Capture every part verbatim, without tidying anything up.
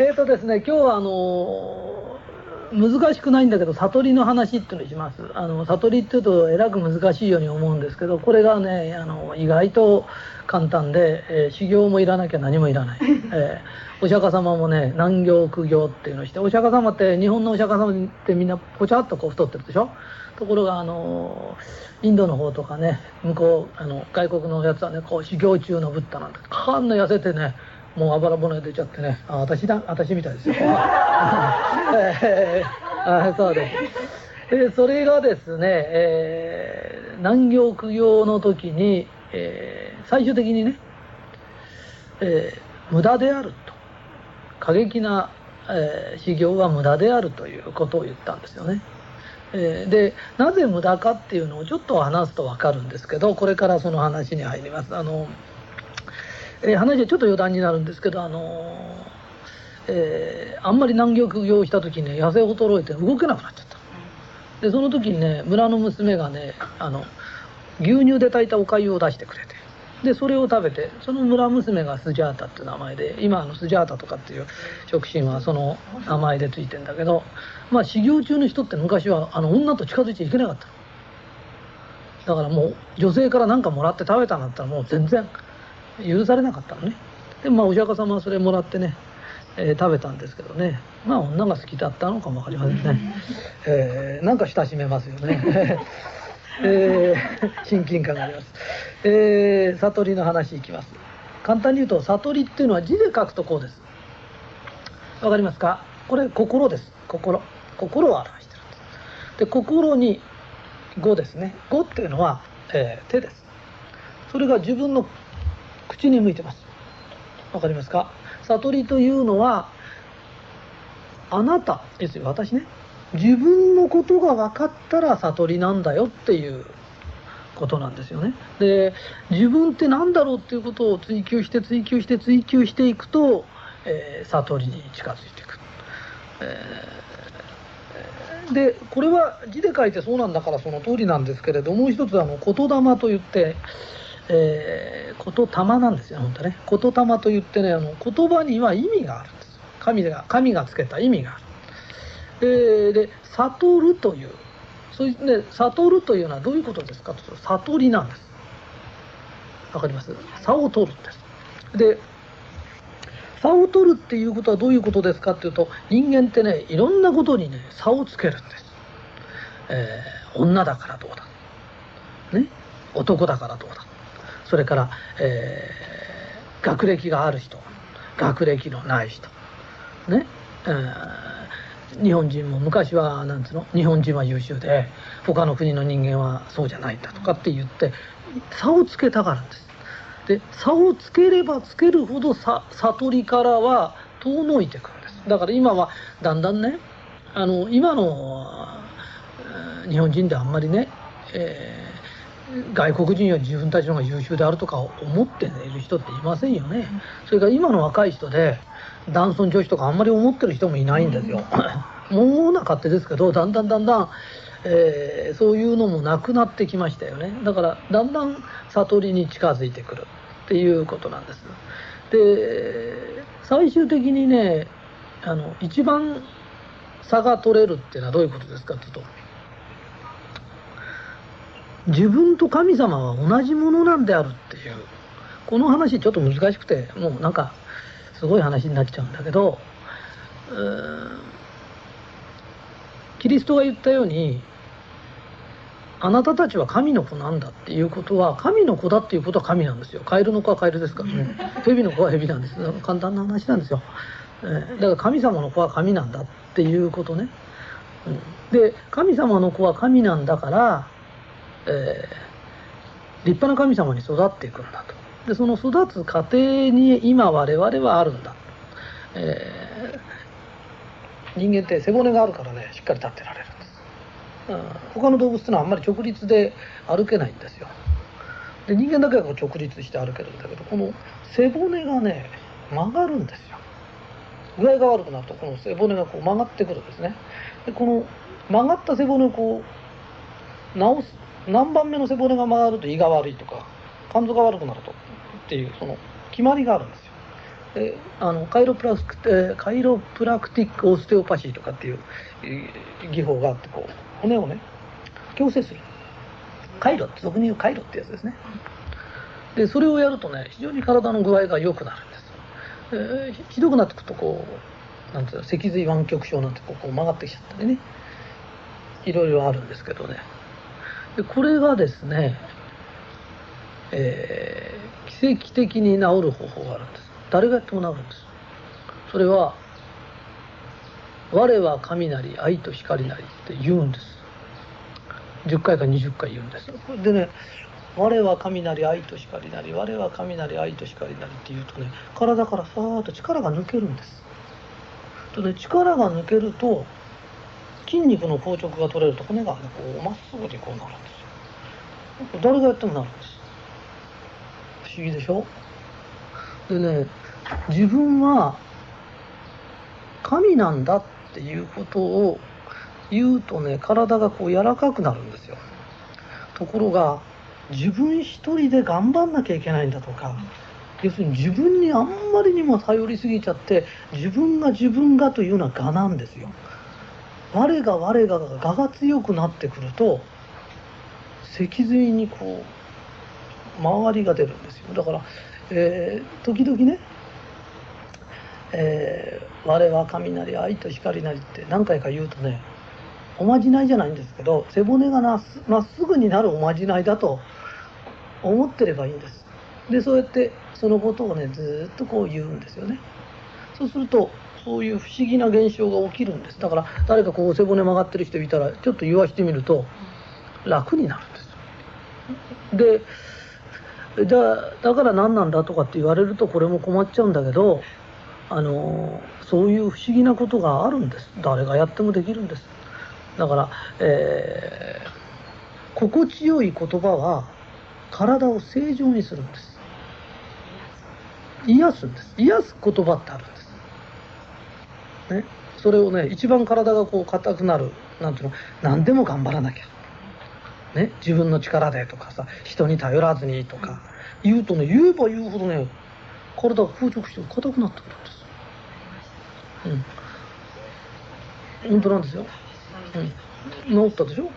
えーとですね、今日はあの難しくないんだけど悟りの話っていうのにします。あの悟りっていうとえらく難しいように思うんですけど、これがねあの意外と簡単で、えー修行もいらなきゃ何もいらない、えーお釈迦様もね難行苦行っていうのをして、お釈迦様って日本のお釈迦様ってみんなぽちゃっとこう太ってるでしょ。ところがあのインドの方とかね、向こうあの外国のやつはね、こう修行中のブッダなんてかんな痩せてね、もうあばら骨出ちゃってね、あ私だ私みたいですよ。えーあそうです。でそれがですね、えー難行苦行の時に、えー最終的にね、えー無駄であると、過激な、えー修行は無駄であるということを言ったんですよね。えーでなぜ無駄かっていうのをちょっと話すと分かるんですけど、これからその話に入ります。あの、えー話はちょっと余談になるんですけど、あの、えーあんまり難行苦行した時にね、痩せ衰えて動けなくなっちゃった。でその時にね、村の娘がね、あの牛乳で炊いたお粥を出してくれて、でそれを食べて、その村娘がスジャータっていう名前で、今あのスジャータとかっていう食品はその名前でついてんだけど、まあ修行中の人って昔はあの女と近づいちゃいけなかったの。だからもう女性から何かもらって食べたんだったらもう全然許されなかったのね。でまあお釈迦様はそれもらってね、えー食べたんですけどね、まあ女が好きだったのかもわかりませんね。えーなんか親しめますよね。えー親近感があります。えー悟りの話いきます。簡単に言うと、悟りっていうのは字で書くとこうです。わかりますか？これ心です。心心を表してるんです。で心に語ですね。語っていうのは、えー手です。それが自分の口に向いてます。わかりますか？悟りというのはあなたですよ、私ね。自分のことが分かったら悟りなんだよっていうことなんですよね。で自分って何だろうっていうことを追求して追求して追求していくと、えー悟りに近づいていく。えーでこれは字で書いてそうなんだからその通りなんですけれど、もう一つあの言霊といって、えー、言霊なんですよ本当ね。言霊といってね、あの言葉には意味があるんです。神が神がつけた意味がある。えーで悟るという、そういうね、悟るというのはどういうことですかというと、悟りなんです。わかります？差を取るんです。で差を取るっていうことはどういうことですかっていうと、人間ってねいろんなことにね差をつけるんです。えー女だからどうだ、ね、男だからどうだ、それから、えー学歴がある人、学歴のない人ね、えー日本人も昔はなんつうの、日本人は優秀で他の国の人間はそうじゃないんだとかって言って差をつけたがるんです。で差をつければつけるほどさ悟りからは遠のいてくるんです。だから今はだんだんね、あの今のえー日本人であんまりね、えー外国人より自分たちの方が優秀であるとか思っている人っていませんよね。それから今の若い人で男尊女子とかあんまり思ってる人もいないんですよ。もうな勝手ですけど、だんだんだんだん、えーそういうのもなくなってきましたよね。だからだんだん悟りに近づいてくるっていうことなんです。で最終的にね、あの一番差が取れるっていうのはどういうことですかというと、自分と神様は同じものなんであるっていう、この話ちょっと難しくてもうなんかすごい話になっちゃうんだけど、うーんキリストが言ったように、あなたたちは神の子なんだっていうことは、神の子だっていうことは神なんですよ。カエルの子はカエルですからね、蛇の子は蛇なんです。簡単な話なんですよ。えーだから神様の子は神なんだっていうことね。うん、で神様の子は神なんだから、えー立派な神様に育っていくんだと。でその育つ過程に今我々はあるんだ。えー人間って背骨があるからね、しっかり立ってられるんです。うん、他の動物ってのはあんまり直立で歩けないんですよ。で人間だけがこう直立して歩けるんだけど、この背骨がね曲がるんですよ。具合が悪くなるとこの背骨がこう曲がってくるんですね。でこの曲がった背骨をこう直す、何番目の背骨が曲がると胃が悪いとか肝臓が悪くなるとっていうその決まりがあるんですよ。 えあのカイロプラクえーカイロプラクティックオステオパシーとかっていうえー技法があって、こう骨をね矯正する。カイロって俗に言うカイロってやつですね。でそれをやるとね、非常に体の具合が良くなるんです。えーひどくなってくると、こうなんていうの、脊髄湾曲症なんてこうこう曲がってきちゃったりね、いろいろあるんですけどね。でこれがですね、えー奇跡的に治る方法があるんです。誰がやっても治るんです。それは我は神なり愛と光なりって言うんです。じゅっかいかにじゅっかい言うんです。でね、我は神なり愛と光なり、我は神なり愛と光なりって言うとね、体からさーっと力が抜けるんです。とね、力が抜けると筋肉の硬直が取れると、骨がねこうまっすぐにこうなるんですよ。誰がやってもなるんです。不思議でしょ。でね、自分は神なんだっていうことを言うとね、体がこう柔らかくなるんですよ。ところが自分一人で頑張んなきゃいけないんだとか、要するに自分にあんまりにも頼りすぎちゃって、自分が自分がというのは我なんですよ。我が我がが我が強くなってくると、脊髄にこう周りが出るんですよ。だから、えー時々ね、えー我は神なり愛と光なりって何回か言うとね、おまじないじゃないんですけど、背骨がなすまっすぐになるおまじないだと思ってればいいんです。でそうやってそのことをねずっとこう言うんですよね。そうするとそういう不思議な現象が起きるんです。だから誰かこう背骨曲がってる人いたらちょっと言わしてみると楽になるんです。でだだから何なんだとかって言われるとこれも困っちゃうんだけど、あのそういう不思議なことがあるんです。誰がやってもできるんです。だから、えー心地よい言葉は体を正常にするんです。癒すんです。癒す言葉ってあるんです、ね、それをね、一番体がこう硬くなる、なんていうの、何でも頑張らなきゃ、ね、自分の力でとかさ、人に頼らずにとか言うとね、言えば言うほどね、体が硬直して硬くなってくるんです。うん、本当なんですよ。うん、治ったでしょ。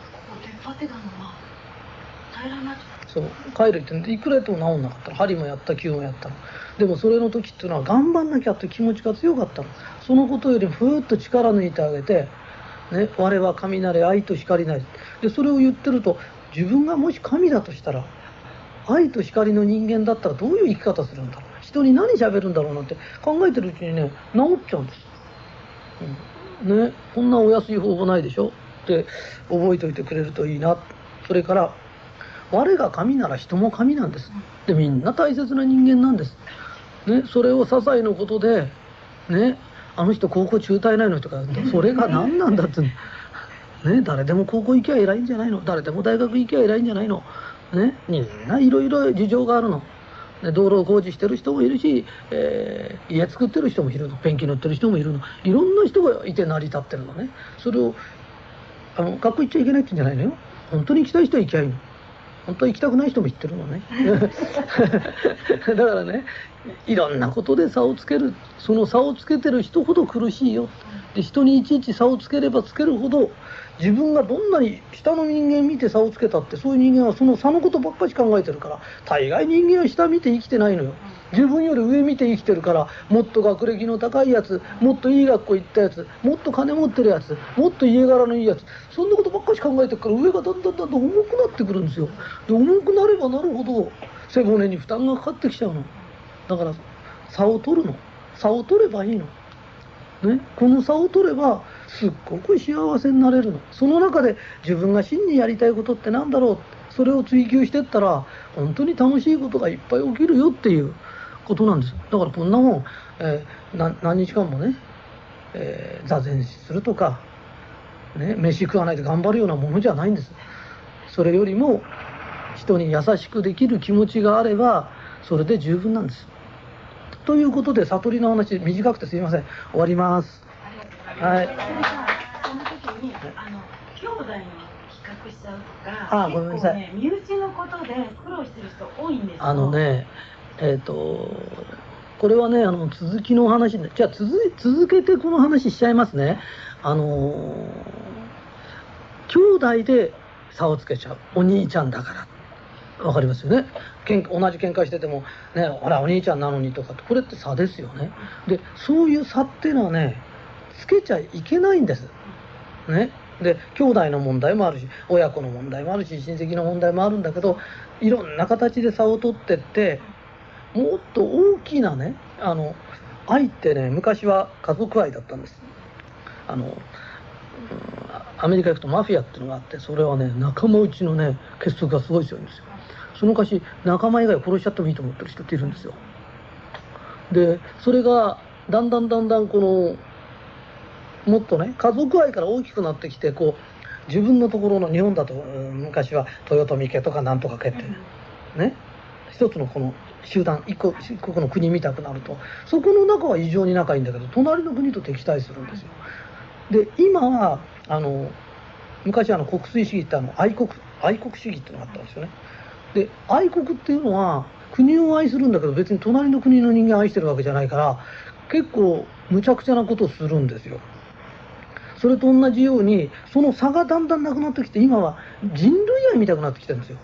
そう、帰るっていくらやっても治んなかったの。針もやった、灸もやったの。でもそれの時っていうのは頑張んなきゃって気持ちが強かったの。そのことよりふーっと力抜いてあげて、ね、我は神なれ愛と光なりで、それを言ってると、自分がもし神だとしたら、愛と光の人間だったらどういう生き方するんだろう、人に何喋るんだろうなんて考えてるうちにね、治っちゃうんです、うんね、こんなお安い方法ないでしょって覚えておいてくれるといいな。それから我が神なら人も神なんです。でみんな大切な人間なんです、ね、それを些細なことでね、あの人高校中退ないのとか、それが何なんだって、ね、誰でも高校行きゃ偉いんじゃないの、誰でも大学行きゃ偉いんじゃないの、ね、みんないろいろ事情があるの。で道路工事してる人もいるし、えー家作ってる人もいるの、ペンキ塗ってる人もいるの、いろんな人がいて成り立ってるのね。それをあの学校行っちゃいけないって言うんじゃないのよ。本当に行きたい人は行きゃいいの。本当は行きたくない人も行ってるのねだからね、いろんなことで差をつける。その差をつけてる人ほど苦しいよ。で人にいちいち差をつければつけるほど、自分がどんなに下の人間見て差をつけたって、そういう人間はその差のことばっかり考えてるから、大概人間は下見て生きてないのよ。自分より上見て生きてるから、もっと学歴の高いやつ、もっといい学校行ったやつ、もっと金持ってるやつ、もっと家柄のいいやつ、そんなことばっかり考えてるから、上がだんだんだんだん重くなってくるんですよ。で重くなればなるほど背骨に負担がかかってきちゃうの。だから差を取るの。差を取ればいいの、ね、この差を取ればすっごく幸せになれるの。その中で自分が真にやりたいことってなんだろう、それを追求していったら本当に楽しいことがいっぱい起きるよっていうことなんです。だからこんなもん、えー、な何日間もね、えー、座禅するとか、ね、飯食わないで頑張るようなものじゃないんです。それよりも人に優しくできる気持ちがあればそれで十分なんです。ということで、悟りの話短くてすいません、終わります。はい。 その時にあの兄弟の比較しちゃうとか、 あ、ごめんなさい、 結構ね、身内のことで苦労してる人多いんですよ。 あのね、えっとこれはね、あの続きの話で、じゃあ続い続けてこの話しちゃいますね。あの兄弟で差をつけちゃう、お兄ちゃんだから。わかりますよね。けん同じ喧嘩しててもね、ほらお兄ちゃんなのにとかって、これって差ですよね。でそういう差っていうのはね、つけちゃいけないんですね。で兄弟の問題もあるし、親子の問題もあるし、親戚の問題もあるんだけど、いろんな形で差を取ってって、もっと大きなね、あの愛ってね、昔は家族愛だったんです。あの、うん、アメリカ行くとマフィアっていうのがあって、それはね、仲間内のね結束がすごい強いんですよ。その昔仲間以外殺しちゃってもいいと思ってる人っているんですよ。でそれがだんだんだんだんこのもっとね、家族愛から大きくなってきて、こう自分のところの、日本だと、うん、昔は豊臣家とかなんとか家ってね、一つのこの集団、一個一国の国みたくなると、そこの中は異常に仲いいんだけど、隣の国と敵対するんですよ。で今はあの昔あの国粋主義ってあの愛国愛国主義っていうのがあったんですよね。で愛国っていうのは国を愛するんだけど、別に隣の国の人間を愛してるわけじゃないから、結構むちゃくちゃなことをするんですよ。それと同じように、その差がだんだんなくなってきて、今は人類愛みたくなってきてるんですよ。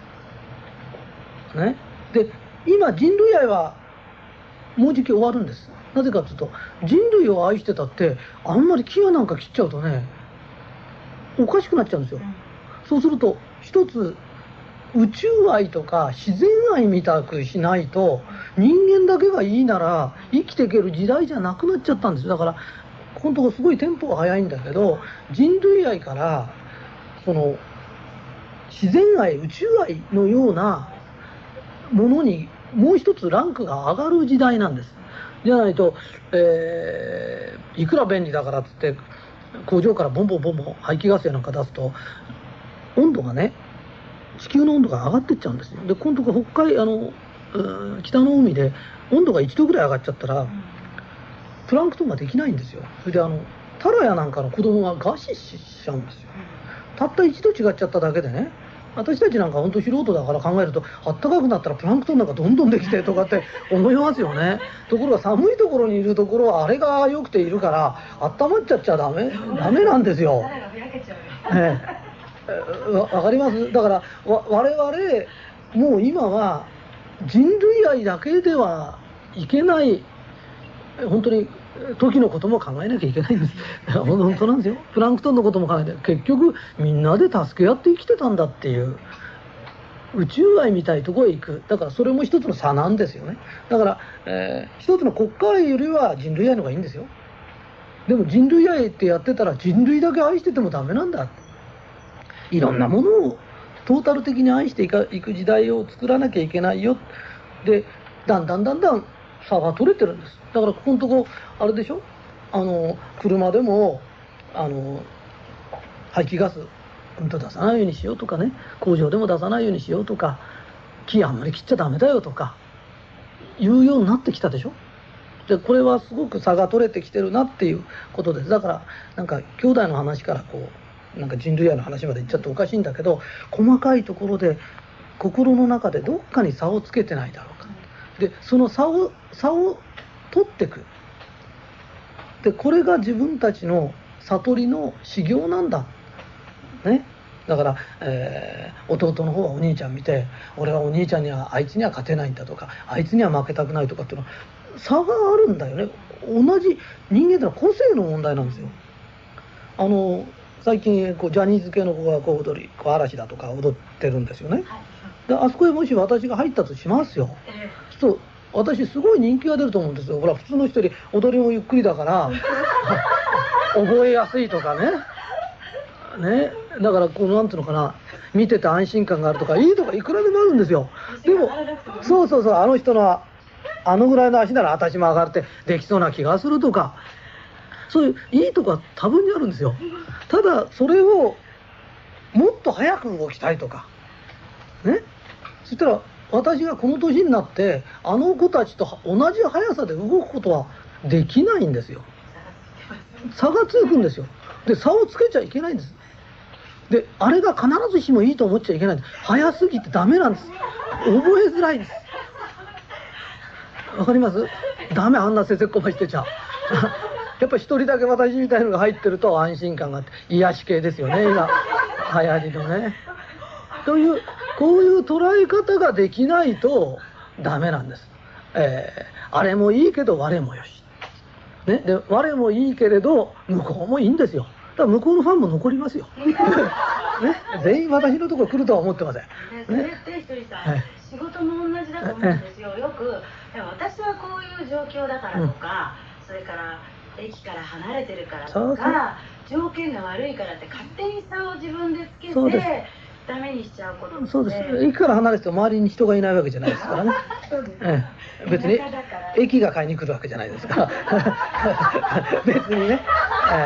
ね、で今人類愛はもうじき終わるんです。なぜかというと、人類を愛してたってあんまり牙なんか切っちゃうとね、おかしくなっちゃうんですよ。そうすると一つ宇宙愛とか自然愛みたくしないと、人間だけがいいなら生きていける時代じゃなくなっちゃったんです。だからこのところすごいテンポが速いんだけど、人類愛からその自然愛、宇宙愛のようなものにもう一つランクが上がる時代なんです。じゃないと、えー、いくら便利だからっつって工場からボンボンボンボン排気ガスやなんか出すと、温度がね、地球の温度が上がってっちゃうんですよ。で今度北海あの北の海で温度がいちどぐらい上がっちゃったら、プランクトンができないんですよ。それであのタラやなんかの子供が餓死しちゃうんですよ。たったいちど違っちゃっただけでね。私たちなんか本当素人だから考えると、あったかくなったらプランクトンなんかどんどんできてとかって思いますよね。ところが寒いところにいるところはあれが良くているから、温まっちゃっちゃダメダメなんですよ。ええ、わかります。だからわ我々もう今は人類愛だけではいけない、本当に時のことも考えなきゃいけないんです。本当なんですよ。プランクトンのことも考えて、結局みんなで助け合って生きてたんだっていう宇宙愛みたいところへ行く。だからそれも一つの差なんですよね。だから、えー、一つの国家愛よりは人類愛の方がいいんですよ。でも人類愛ってやってたら、人類だけ愛しててもダメなんだ。いろんなものをトータル的に愛していく時代を作らなきゃいけないよ。でだんだんだんだん差が取れてるんです。だからここのとこあれでしょ、あの車でもあの排気ガスうんと出さないようにしようとかね、工場でも出さないようにしようとか、木あんまり切っちゃダメだよとかいうようになってきたでしょ。でこれはすごく差が取れてきてるなっていうことです。だからなんか兄弟の話からこうなんか人類愛の話まで言っちゃっておかしいんだけど、細かいところで心の中でどっかに差をつけてないだろうか。でその差を差を取っていく。でこれが自分たちの悟りの修行なんだね。だから、えー、弟の方はお兄ちゃん見て、俺はお兄ちゃんにはあいつには勝てないんだとか、あいつには負けたくないとかっていうのは差があるんだよね。同じ人間ってのは個性の問題なんですよ。あの最近こうジャニーズ系の子がこう踊り、こう嵐だとか踊ってるんですよね。であそこへもし私が入ったとしますよ。そう私すごい人気が出ると思うんですよ。ほら普通の人より踊りもゆっくりだから覚えやすいとかね。ね、だからこうなんていうのかな、見てて安心感があるとかいいとかいくらでもあるんですよ。でもそうそうそう、あの人のあのぐらいの足なら私も上がってできそうな気がするとか、そういういいとこは多分にあるんですよ。ただそれをもっと早く動きたいとかね、そしたら私がこの年になってあの子たちと同じ速さで動くことはできないんですよ。差がつくんですよ。で差をつけちゃいけないんです。であれが必ずしもいいと思っちゃいけないんです。速すぎてダメなんです。覚えづらいです。 わかります？ダメ、あんなせせっこましてちゃやっぱ一人だけ私みたいのが入ってると安心感があって、癒し系ですよね、今流行りのね。というこういう捉え方ができないとダメなんです。えー、あれもいいけど我もよし、ね、で我もいいけれど向こうもいいんですよ。だから向こうのファンも残りますよ、ね、全員私のところ来るとは思ってません、ね、 それってひとりさん、はい、仕事も同じだと思うんですよ。よく私はこういう状況だからとか、うん、それから駅から離れてるからとか、そうそう、条件が悪いからって勝手に差を自分でつけてダメにしちゃうことって。そうです。 駅から離れて周りに人がいないわけじゃないですからねそうです、ええ、別に駅が買いに来るわけじゃないですから別にね、え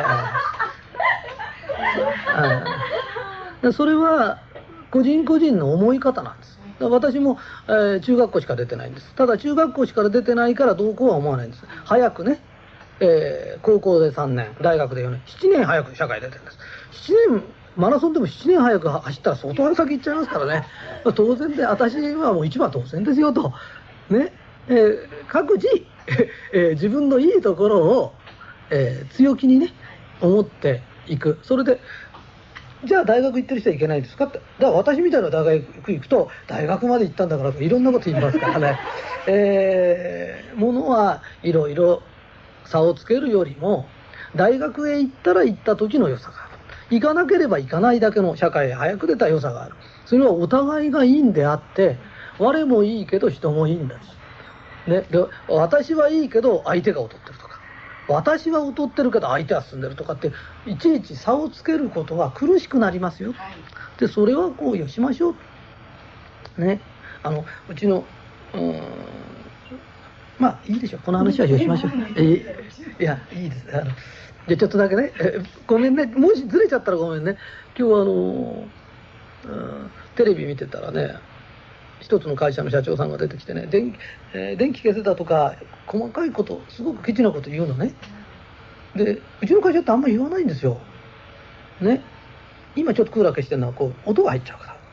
え、それは個人個人の思い方なんです。私も、えー、中学校しか出てないんです。ただ中学校しか出てないからどうこうは思わないんです。早くね、えー、高校でさんねん、大学でよねん、ななねん早く社会出てるんです。ななねんマラソンでもななねん早く走ったら相当先行っちゃいますからね。当然で、私はもう一番当然ですよとね、えー、各自、えー、自分のいいところを、えー、強気にね思っていく。それでじゃあ大学行ってる人はいけないんですかって。だから私みたいな大学行くと大学まで行ったんだからといろんなこと言いますからねえー、ものはいろいろ差をつけるよりも大学へ行ったら行った時の良さがある、行かなければ行かないだけの社会へ早く出た良さがある。それはお互いがいいんであって我もいいけど人もいいんだし、ね、で私はいいけど相手が劣ってるとか、私は劣ってるけど相手は進んでるとかっていちいち差をつけることは苦しくなりますよ。でそれはこうよしましょうね。あのうちのうーんまあいいでしょう、この話はよしましょう。えいやいいです。あのじゃちょっとだけね、えごめんね、もしずれちゃったらごめんね。今日はあの、うん、テレビ見てたらね、一つの会社の社長さんが出てきてね、電気、えー、電気消せたとか細かいことすごくケチなこと言うのね。でうちの会社ってあんまり言わないんですよね。今ちょっとクーラー消してるのはこう音が入っちゃうから、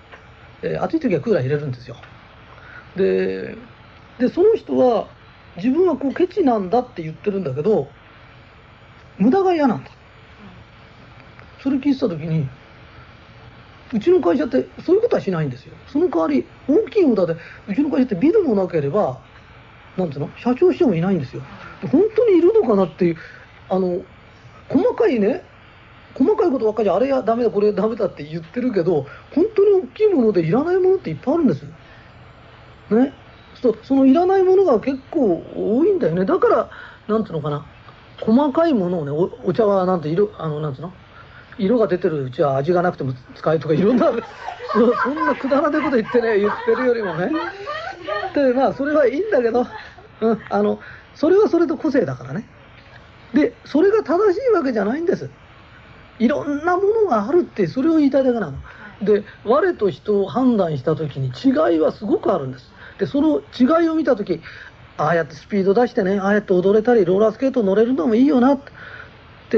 えー、暑い時はクーラー入れるんですよ。ででその人は自分はこうケチなんだって言ってるんだけど無駄が嫌なんだ。それ聞いてた時にうちの会社ってそういうことはしないんですよ。その代わり大きい無駄でうちの会社ってビルもなければなんていうの社長してもいないんですよ。本当にいるのかなっていう、あの細かいね細かいことばっかりあれやダメだこれやダメだって言ってるけど本当に大きいものでいらないものっていっぱいあるんですね。そそのいらないものが結構多いんだよね。だからなんていうのかな、細かいものをね お, お茶はなんて色あのなんていうの色が出てるうちは味がなくても使えとかいろんなそ, そんなくだらないこと言ってね言ってるよりもね。でまあそれはいいんだけど、うん、あのそれはそれと個性だからね。でそれが正しいわけじゃないんです。いろんなものがあるってそれを言いたいだけなので、我と人を判断した時に違いはすごくあるんです。でその違いを見た時、ああやってスピード出してね、ああやって踊れたりローラースケート乗れるのもいいよなって、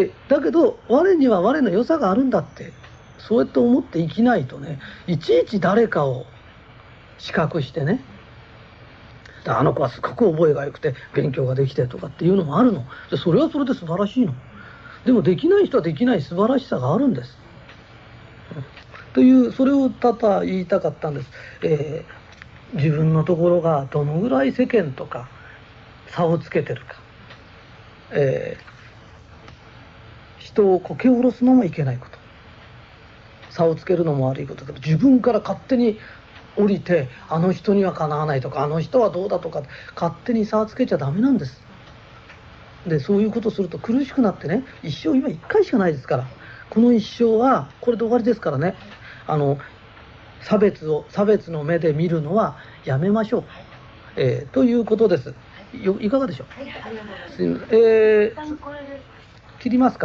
だけど我には我の良さがあるんだってそうやって思って生きないとね、いちいち誰かを比較してね、あの子はすごく覚えが良くて勉強ができてとかっていうのもあるので、それはそれで素晴らしいの。でもできない人はできない素晴らしさがあるんです、というそれをただ言いたかったんです。えー、自分のところがどのぐらい世間とか差をつけてるか、えー、人をこけ下ろすのもいけないこと、差をつけるのも悪いことだ。自分から勝手に降りてあの人にはかなわないとかあの人はどうだとか勝手に差をつけちゃダメなんです。でそういうことすると苦しくなってね、一生今いっかいしかないですから、この一生はこれで終わりですからね、あの差別を差別の目で見るのはやめましょう、えー、ということです。よいかがでしょう。はい、ありがとうございます。すいません、えー、切りますか。